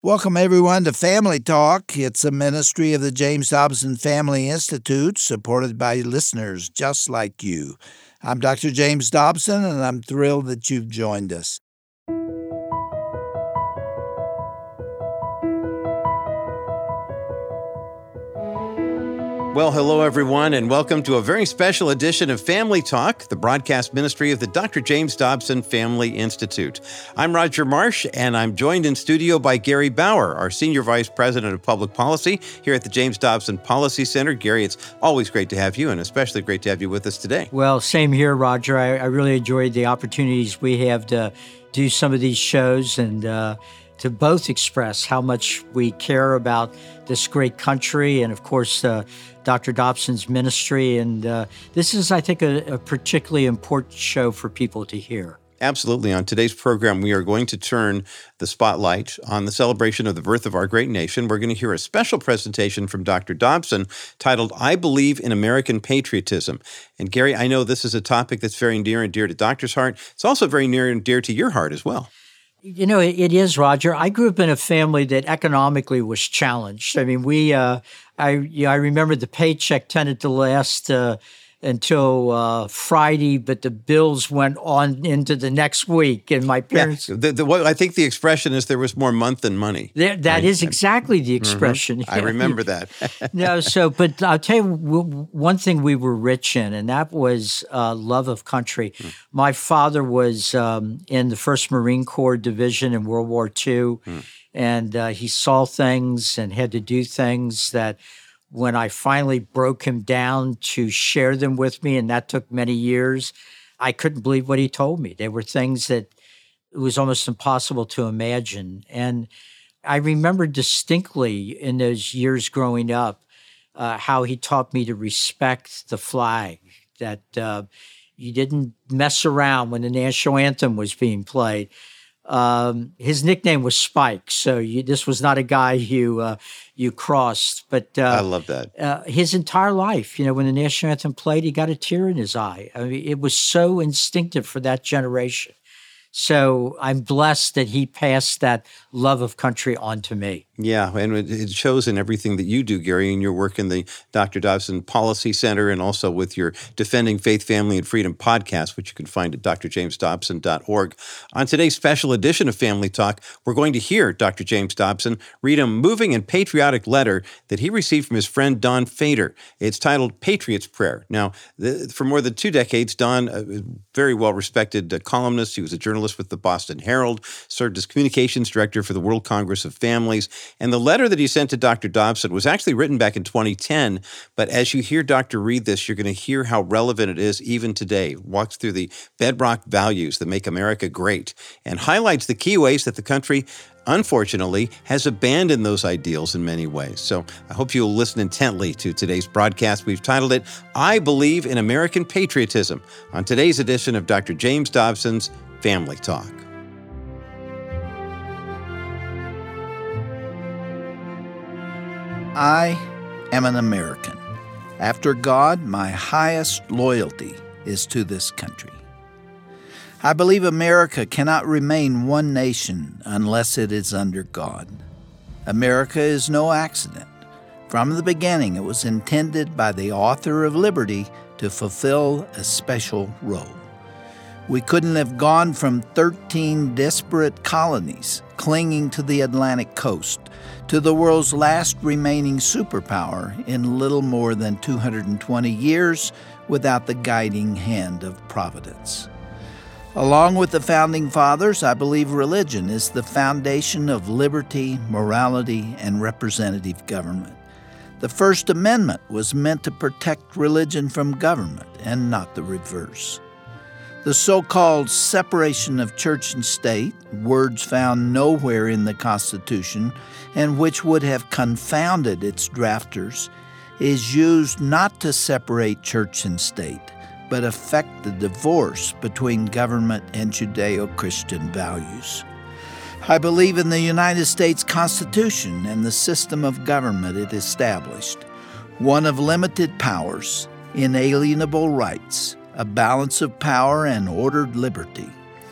Welcome, everyone, to Family Talk. It's a ministry of the James Dobson Family Institute, supported by listeners just like you. I'm Dr. James Dobson, and I'm thrilled that you've joined us. Well, hello, everyone, and welcome to a very special edition of Family Talk, the broadcast ministry of the Dr. James Dobson Family Institute. I'm Roger Marsh, and I'm joined in studio by Gary Bauer, our Senior Vice President of Public Policy here at the James Dobson Policy Center. Gary, it's always great to have you, and especially great to have you with us today. Well, same here, Roger. I really enjoyed the opportunities we have to do some of these shows and to both express how much we care about this great country and, of course, Dr. Dobson's ministry. And this is, I think, a particularly important show for people to hear. Absolutely. On today's program, we are going to turn the spotlight on the celebration of the birth of our great nation. We're going to hear a special presentation from Dr. Dobson titled, I Believe in American Patriotism. And Gary, I know this is a topic that's very near and dear to Doctor's heart. It's also very near and dear to your heart as well. You know, it is, Roger. I grew up in a family that economically was challenged. I mean, I remember the paycheck tended to last until Friday, but the bills went on into the next week. And my parents... Yeah, I think the expression is there was more month than money. That is exactly the expression. Mm-hmm. I remember that. But I'll tell you one thing we were rich in, and that was love of country. My father was in the 1st Marine Corps Division in World War II, and he saw things and had to do things that when I finally broke him down to share them with me, and that took many years, I couldn't believe what he told me. There were things that it was almost impossible to imagine. And I remember distinctly in those years growing up how he taught me to respect the flag, that you didn't mess around when the national anthem was being played. His nickname was Spike, so this was not a guy you crossed. But I love that. His entire life, when the national anthem played, he got a tear in his eye. I mean, it was so instinctive for that generation. So I'm blessed that he passed that love of country on to me. Yeah, and it shows in everything that you do, Gary, in your work in the Dr. Dobson Policy Center and also with your Defending Faith, Family, and Freedom podcast, which you can find at drjamesdobson.org. On today's special edition of Family Talk, we're going to hear Dr. James Dobson read a moving and patriotic letter that he received from his friend Don Fader. It's titled Patriot's Prayer. Now, for more than 2 decades, Don, a very well-respected columnist, he was a journalist with the Boston Herald, served as communications director for the World Congress of Families. And the letter that he sent to Dr. Dobson was actually written back in 2010. But as you hear Dr. read this, you're going to hear how relevant it is even today. It walks through the bedrock values that make America great and highlights the key ways that the country, unfortunately, has abandoned those ideals in many ways. So I hope you'll listen intently to today's broadcast. We've titled it, I Believe in American Patriotism, on today's edition of Dr. James Dobson's Family Talk. I am an American. After God, my highest loyalty is to this country. I believe America cannot remain one nation unless it is under God. America is no accident. From the beginning, it was intended by the author of liberty to fulfill a special role. We couldn't have gone from 13 disparate colonies clinging to the Atlantic coast to the world's last remaining superpower in little more than 220 years without the guiding hand of Providence. Along with the Founding Fathers, I believe religion is the foundation of liberty, morality, and representative government. The First Amendment was meant to protect religion from government and not the reverse. The so-called separation of church and state, words found nowhere in the Constitution and which would have confounded its drafters, is used not to separate church and state, but effect the divorce between government and Judeo-Christian values. I believe in the United States Constitution and the system of government it established, one of limited powers, inalienable rights, a balance of power and ordered liberty.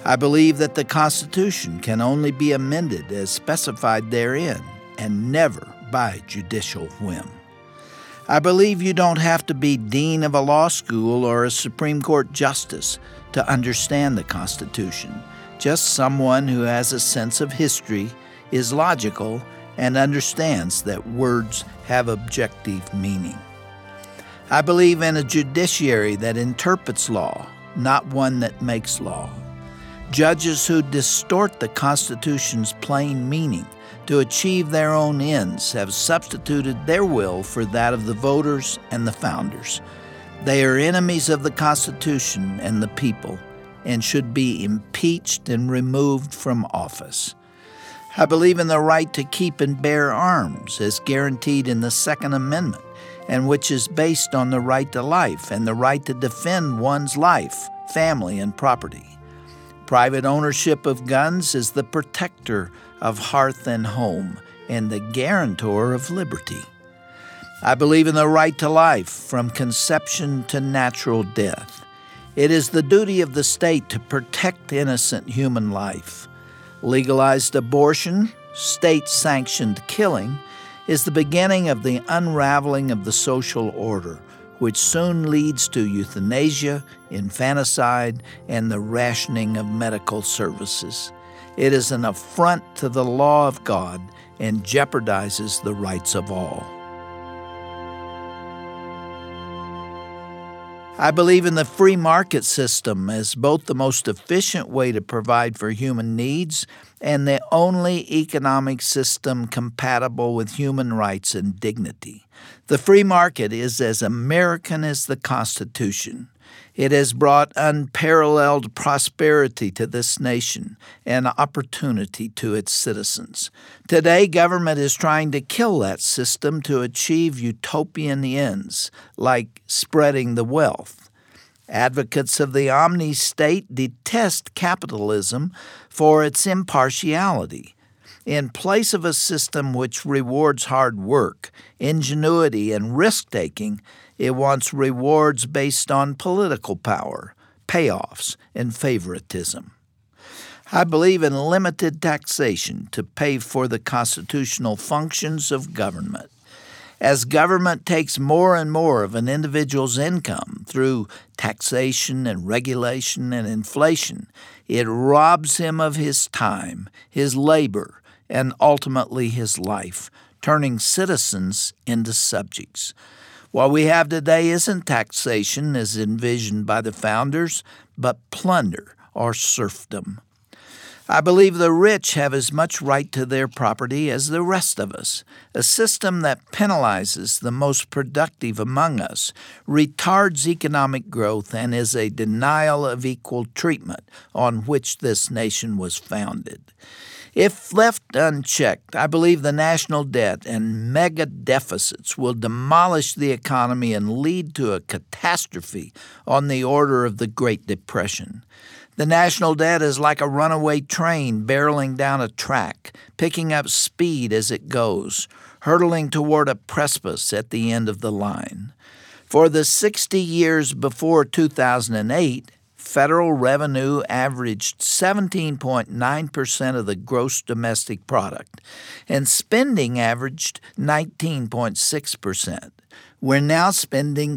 I believe that the Constitution can only be amended as specified therein, and never by judicial whim. I believe you don't have to be dean of a law school or a Supreme Court justice to understand the Constitution. Just someone who has a sense of history, is logical, and understands that words have objective meaning. I believe in a judiciary that interprets law, not one that makes law. Judges who distort the Constitution's plain meaning to achieve their own ends have substituted their will for that of the voters and the founders. They are enemies of the Constitution and the people, and should be impeached and removed from office. I believe in the right to keep and bear arms as guaranteed in the Second Amendment, and which is based on the right to life and the right to defend one's life, family, and property. Private ownership of guns is the protector of hearth and home and the guarantor of liberty. I believe in the right to life from conception to natural death. It is the duty of the state to protect innocent human life. Legalized abortion, state-sanctioned killing, is the beginning of the unraveling of the social order, which soon leads to euthanasia, infanticide, and the rationing of medical services. It is an affront to the law of God and jeopardizes the rights of all. I believe in the free market system as both the most efficient way to provide for human needs and the only economic system compatible with human rights and dignity. The free market is as American as the Constitution. It has brought unparalleled prosperity to this nation and opportunity to its citizens. Today, government is trying to kill that system to achieve utopian ends, like spreading the wealth. Advocates of the omni-state detest capitalism for its impartiality. In place of a system which rewards hard work, ingenuity, and risk-taking, it wants rewards based on political power, payoffs, and favoritism. I believe in limited taxation to pay for the constitutional functions of government. As government takes more and more of an individual's income through taxation and regulation and inflation, it robs him of his time, his labor, and ultimately his life, turning citizens into subjects. What we have today isn't taxation as envisioned by the founders, but plunder or serfdom. I believe the rich have as much right to their property as the rest of us. A system that penalizes the most productive among us retards economic growth and is a denial of equal treatment on which this nation was founded. If left unchecked, I believe the national debt and mega deficits will demolish the economy and lead to a catastrophe on the order of the Great Depression. The national debt is like a runaway train barreling down a track, picking up speed as it goes, hurtling toward a precipice at the end of the line. For the 60 years before 2008, federal revenue averaged 17.9% of the gross domestic product, and spending averaged 19.6%. We're now spending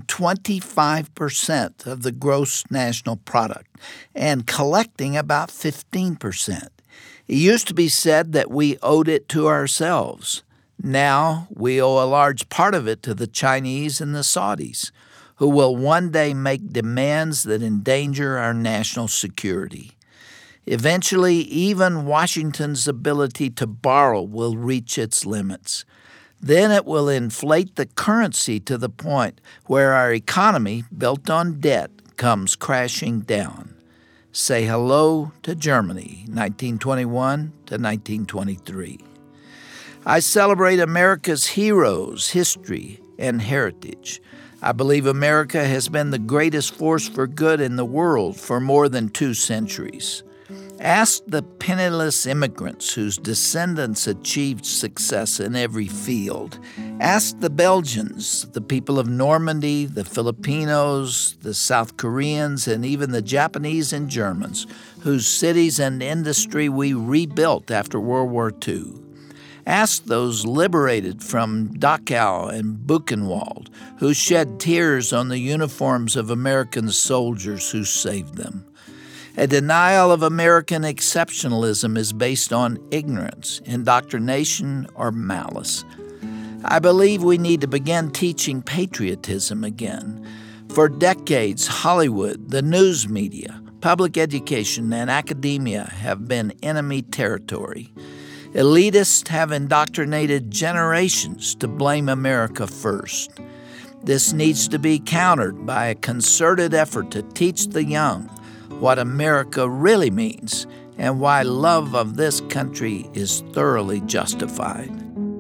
25% of the gross national product and collecting about 15%. It used to be said that we owed it to ourselves. Now we owe a large part of it to the Chinese and the Saudis, who will one day make demands that endanger our national security. Eventually, even Washington's ability to borrow will reach its limits. Then it will inflate the currency to the point where our economy, built on debt, comes crashing down. Say hello to Germany, 1921 to 1923. I celebrate America's heroes, history, and heritage. I believe America has been the greatest force for good in the world for more than 2 centuries. Ask the penniless immigrants whose descendants achieved success in every field. Ask the Belgians, the people of Normandy, the Filipinos, the South Koreans, and even the Japanese and Germans whose cities and industry we rebuilt after World War II. Ask those liberated from Dachau and Buchenwald who shed tears on the uniforms of American soldiers who saved them. A denial of American exceptionalism is based on ignorance, indoctrination, or malice. I believe we need to begin teaching patriotism again. For decades, Hollywood, the news media, public education, and academia have been enemy territory. Elitists have indoctrinated generations to blame America first. This needs to be countered by a concerted effort to teach the young what America really means and why love of this country is thoroughly justified.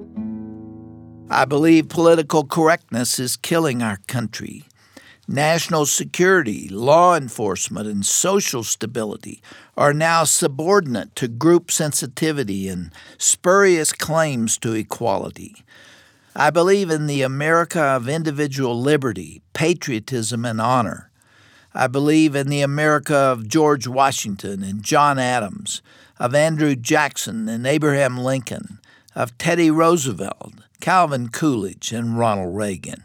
I believe political correctness is killing our country. National security, law enforcement, and social stability are now subordinate to group sensitivity and spurious claims to equality. I believe in the America of individual liberty, patriotism, and honor. I believe in the America of George Washington and John Adams, of Andrew Jackson and Abraham Lincoln, of Teddy Roosevelt, Calvin Coolidge, and Ronald Reagan.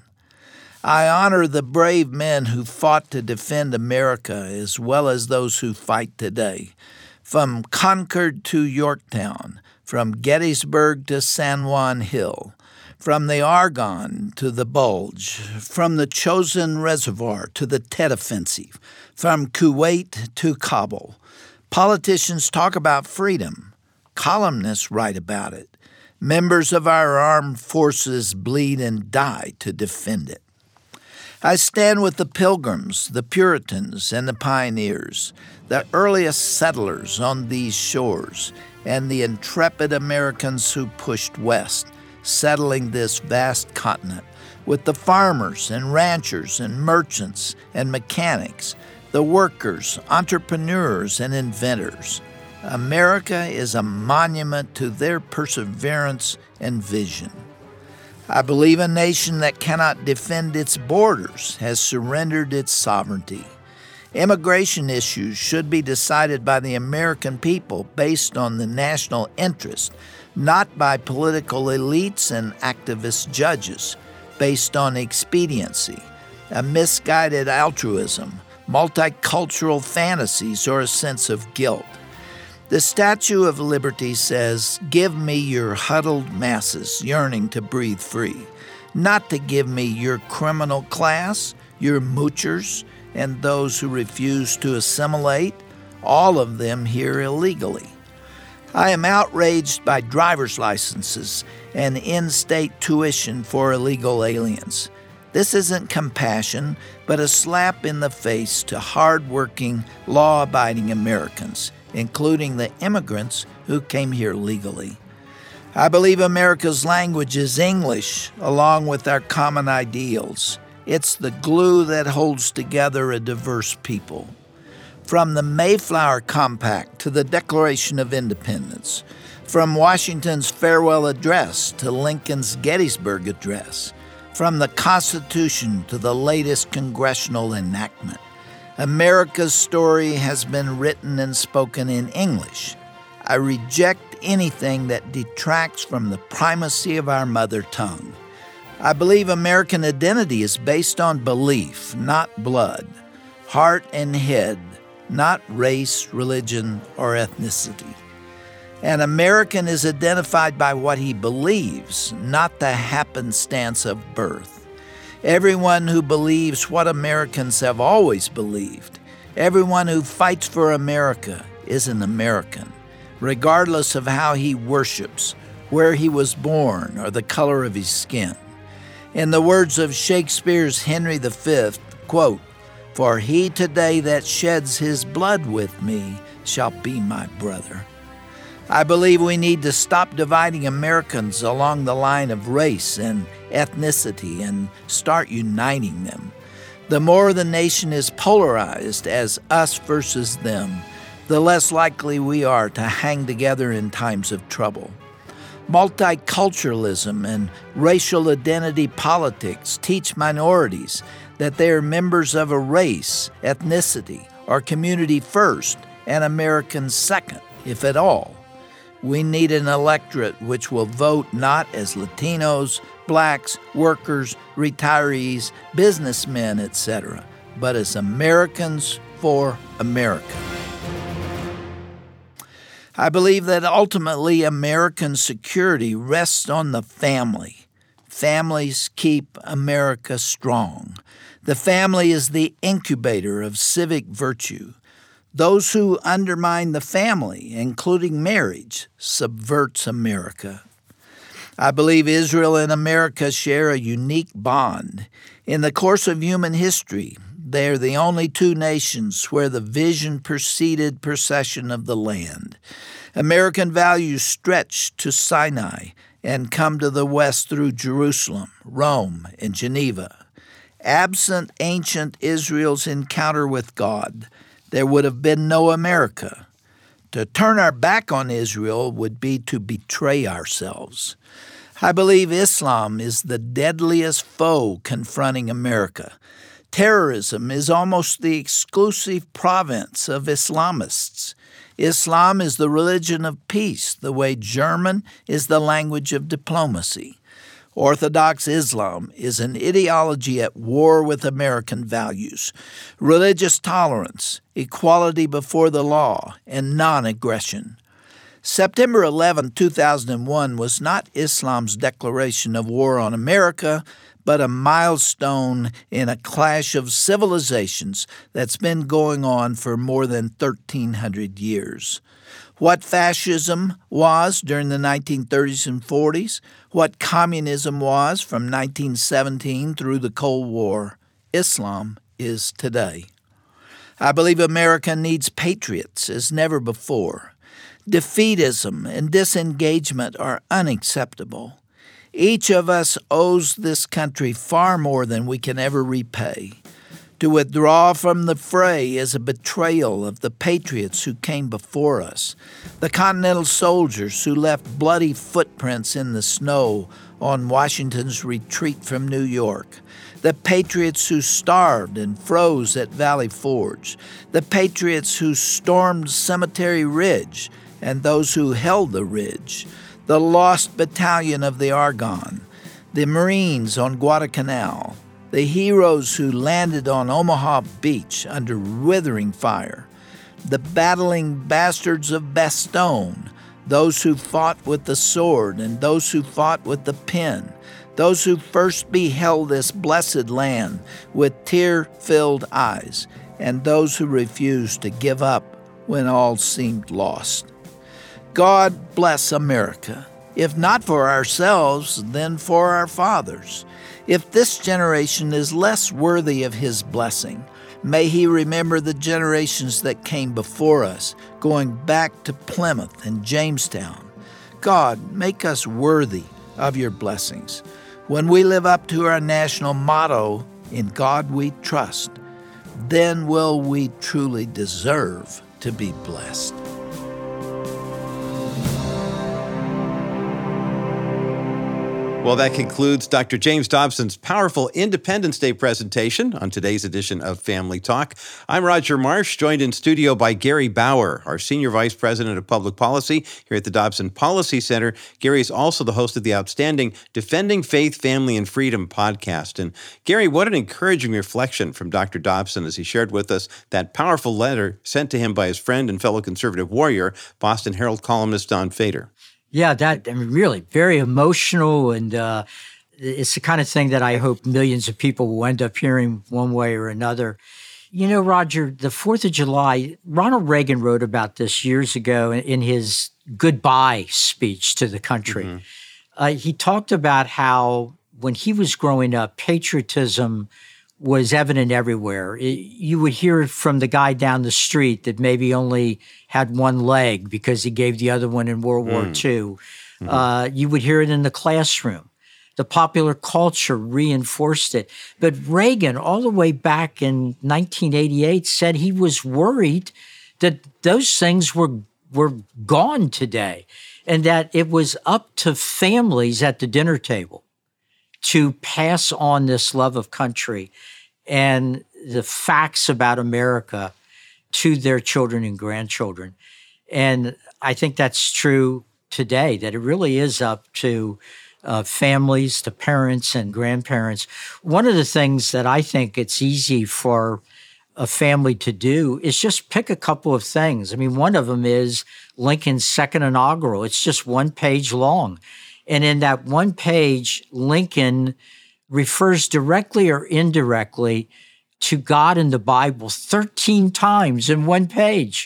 I honor the brave men who fought to defend America as well as those who fight today, from Concord to Yorktown, from Gettysburg to San Juan Hill, from the Argonne to the Bulge, from the Chosin Reservoir to the Tet Offensive, from Kuwait to Kabul. Politicians talk about freedom. Columnists write about it. Members of our armed forces bleed and die to defend it. I stand with the Pilgrims, the Puritans, and the pioneers, the earliest settlers on these shores, and the intrepid Americans who pushed west, settling this vast continent, with the farmers and ranchers and merchants and mechanics, the workers, entrepreneurs, and inventors. America is a monument to their perseverance and vision. I believe a nation that cannot defend its borders has surrendered its sovereignty. Immigration issues should be decided by the American people based on the national interest, not by political elites and activist judges, based on expediency, a misguided altruism, multicultural fantasies, or a sense of guilt. The Statue of Liberty says, "Give me your huddled masses yearning to breathe free," not to give me your criminal class, your moochers, and those who refuse to assimilate, all of them here illegally. I am outraged by driver's licenses and in-state tuition for illegal aliens. This isn't compassion, but a slap in the face to hard-working, law-abiding Americans, including the immigrants who came here legally. I believe America's language is English, along with our common ideals. It's the glue that holds together a diverse people. From the Mayflower Compact to the Declaration of Independence, from Washington's farewell address to Lincoln's Gettysburg Address, from the Constitution to the latest congressional enactment, America's story has been written and spoken in English. I reject anything that detracts from the primacy of our mother tongue. I believe American identity is based on belief, not blood, heart and head, not race, religion, or ethnicity. An American is identified by what he believes, not the happenstance of birth. Everyone who believes what Americans have always believed, everyone who fights for America is an American, regardless of how he worships, where he was born, or the color of his skin. In the words of Shakespeare's Henry V, quote, "For he today that sheds his blood with me shall be my brother." I believe we need to stop dividing Americans along the line of race and ethnicity and start uniting them. The more the nation is polarized as us versus them, the less likely we are to hang together in times of trouble. Multiculturalism and racial identity politics teach minorities that they are members of a race, ethnicity, or community first and Americans second, if at all. We need an electorate which will vote not as Latinos, blacks, workers, retirees, businessmen, etc., but as Americans for America. I believe that ultimately American security rests on the family. Families keep America strong. The family is the incubator of civic virtue. Those who undermine the family, including marriage, subverts America. I believe Israel and America share a unique bond. In the course of human history, they are the only two nations where the vision preceded possession of the land. American values stretch to Sinai and come to the west through Jerusalem, Rome, and Geneva. Absent ancient Israel's encounter with God, there would have been no America. To turn our back on Israel would be to betray ourselves. I believe Islam is the deadliest foe confronting America. Terrorism is almost the exclusive province of Islamists. Islam is the religion of peace, the way German is the language of diplomacy. Orthodox Islam is an ideology at war with American values, religious tolerance, equality before the law, and non-aggression. September 11, 2001 was not Islam's declaration of war on America, but a milestone in a clash of civilizations that's been going on for more than 1,300 years. What fascism was during the 1930s and 40s, what communism was from 1917 through the Cold War, Islam is today. I believe America needs patriots as never before. Defeatism and disengagement are unacceptable. Each of us owes this country far more than we can ever repay. To withdraw from the fray is a betrayal of the patriots who came before us, the Continental soldiers who left bloody footprints in the snow on Washington's retreat from New York, the patriots who starved and froze at Valley Forge, the patriots who stormed Cemetery Ridge and those who held the ridge, the lost battalion of the Argonne, the Marines on Guadalcanal, the heroes who landed on Omaha Beach under withering fire, the battling bastards of Bastogne, those who fought with the sword and those who fought with the pen, those who first beheld this blessed land with tear-filled eyes, and those who refused to give up when all seemed lost. God bless America. If not for ourselves, then for our fathers. If this generation is less worthy of His blessing, may He remember the generations that came before us, going back to Plymouth and Jamestown. God, make us worthy of Your blessings. When we live up to our national motto, "In God we trust," then will we truly deserve to be blessed. Well, that concludes Dr. James Dobson's powerful Independence Day presentation on today's edition of Family Talk. I'm Roger Marsh, joined in studio by Gary Bauer, our Senior Vice President of Public Policy here at the Dobson Policy Center. Gary is also the host of the outstanding Defending Faith, Family, and Freedom podcast. And Gary, what an encouraging reflection from Dr. Dobson as he shared with us that powerful letter sent to him by his friend and fellow conservative warrior, Boston Herald columnist Don Fader. Yeah, really very emotional, and it's the kind of thing that I hope millions of people will end up hearing one way or another. You know, Roger, the 4th of July, Ronald Reagan wrote about this years ago in his goodbye speech to the country. Mm-hmm. He talked about how when he was growing up, patriotism was evident everywhere. You would hear from the guy down the street that maybe only had one leg because he gave the other one in World War II. Mm-hmm. You would hear it in the classroom. The popular culture reinforced it. But Reagan, all the way back in 1988, said he was worried that those things were gone today, and that it was up to families at the dinner table to pass on this love of country and the facts about America to their children and grandchildren. And I think that's true today, that it really is up to families, to parents and grandparents. One of the things that I think it's easy for a family to do is just pick a couple of things. I mean, one of them is Lincoln's second inaugural. It's just one page long. And in that one page, Lincoln refers directly or indirectly to God in the Bible 13 times in one page.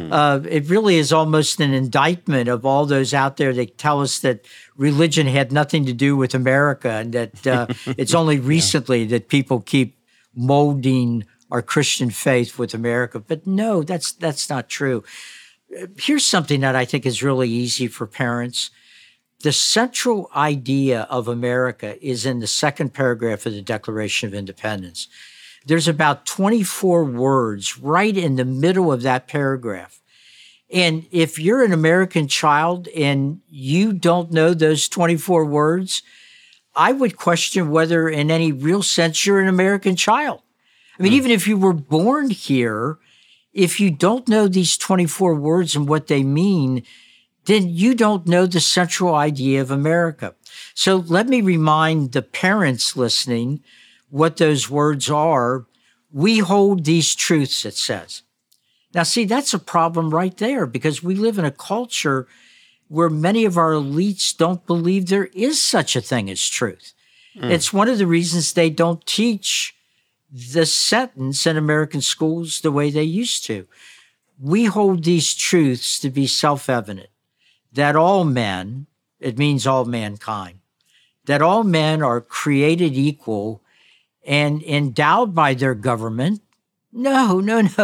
It really is almost an indictment of all those out there that tell us that religion had nothing to do with America and that it's only recently that people keep molding our Christian faith with America. But no, that's not true. Here's something that I think is really easy for parents. The central idea of America is in the second paragraph of the Declaration of Independence. There's about 24 words right in the middle of that paragraph. And if you're an American child and you don't know those 24 words, I would question whether in any real sense you're an American child. I mean, even if you were born here, if you don't know these 24 words and what they mean, then you don't know the central idea of America. So let me remind the parents listening what those words are. We hold these truths, it says. Now, see, that's a problem right there because we live in a culture where many of our elites don't believe there is such a thing as truth. It's one of the reasons they don't teach the sentence in American schools the way they used to. We hold these truths to be self-evident, that all men, it means all mankind, that all men are created equal and endowed by their government. No.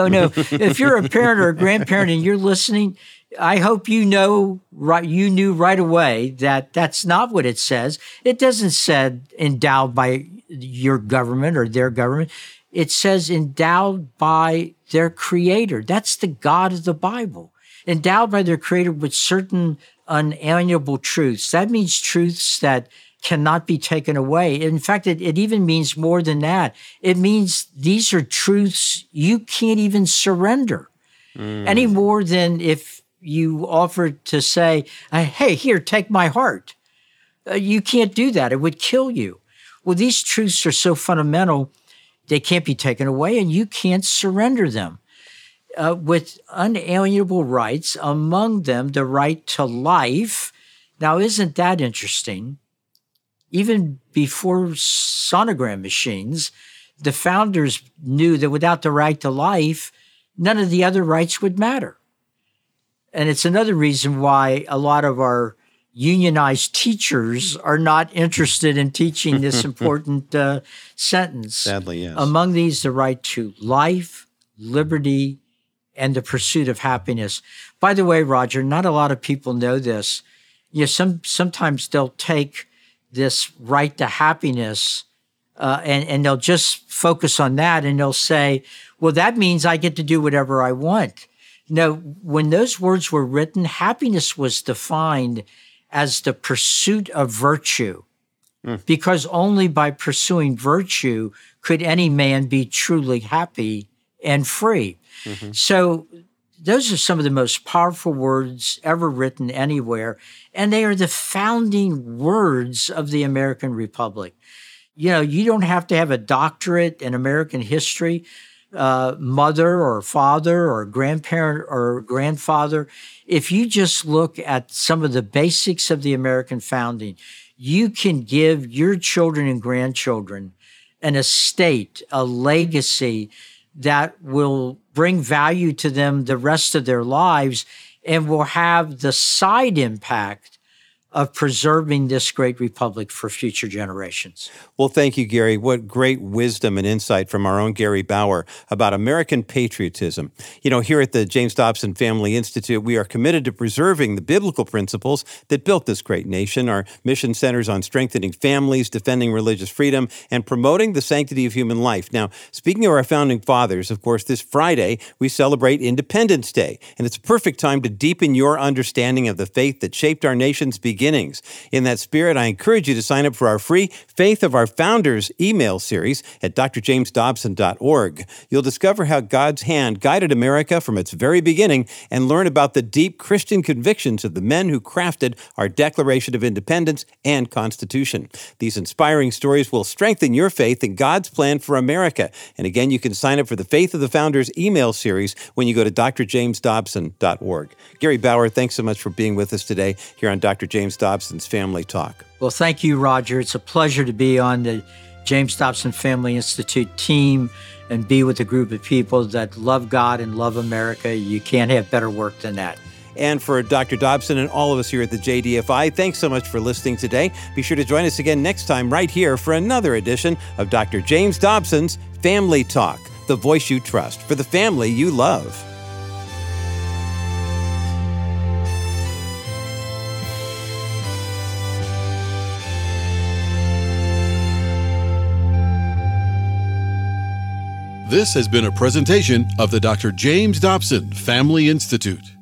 If you're a parent or a grandparent and you're listening, I hope you knew right away that that's not what it says. It doesn't say endowed by your government or their government. It says endowed by their creator. That's the God of the Bible. Endowed by their creator with certain unalienable truths. That means truths that cannot be taken away. In fact, it even means more than that. It means these are truths you can't even surrender any more than if you offered to say, hey, here, take my heart. You can't do that. It would kill you. Well, these truths are so fundamental, they can't be taken away and you can't surrender them. With unalienable rights, among them the right to life. Now, isn't that interesting? Even before sonogram machines, the founders knew that without the right to life, none of the other rights would matter. And it's another reason why a lot of our unionized teachers are not interested in teaching this important sentence. Sadly, yes. Among these, the right to life, liberty, and the pursuit of happiness. By the way, Roger, not a lot of people know this. Sometimes they'll take this right to happiness and they'll just focus on that and they'll say, well, that means I get to do whatever I want. No, when those words were written, happiness was defined as the pursuit of virtue, because only by pursuing virtue could any man be truly happy and free. So those are some of the most powerful words ever written anywhere, and they are the founding words of the American Republic. You don't have to have a doctorate in American history, mother or father or grandparent or grandfather. If you just look at some of the basics of the American founding, you can give your children and grandchildren an estate, a legacy that will bring value to them the rest of their lives and will have the side impact of preserving this great republic for future generations. Well, thank you, Gary. What great wisdom and insight from our own Gary Bauer about American patriotism. Here at the James Dobson Family Institute, we are committed to preserving the biblical principles that built this great nation. Our mission centers on strengthening families, defending religious freedom, and promoting the sanctity of human life. Now, speaking of our founding fathers, of course, this Friday, we celebrate Independence Day, and it's a perfect time to deepen your understanding of the faith that shaped our nation's beginning beginnings. In that spirit, I encourage you to sign up for our free Faith of Our Founders email series at drjamesdobson.org. You'll discover how God's hand guided America from its very beginning and learn about the deep Christian convictions of the men who crafted our Declaration of Independence and Constitution. These inspiring stories will strengthen your faith in God's plan for America. And again, you can sign up for the Faith of the Founders email series when you go to drjamesdobson.org. Gary Bauer, thanks so much for being with us today here on Dr. James Dobson's Family Talk. Well, thank you, Roger. It's a pleasure to be on the James Dobson Family Institute team and be with a group of people that love God and love America. You can't have better work than that. And for Dr. Dobson and all of us here at the JDFI, thanks so much for listening today. Be sure to join us again next time right here for another edition of Dr. James Dobson's Family Talk, the voice you trust for the family you love. This has been a presentation of the Dr. James Dobson Family Institute.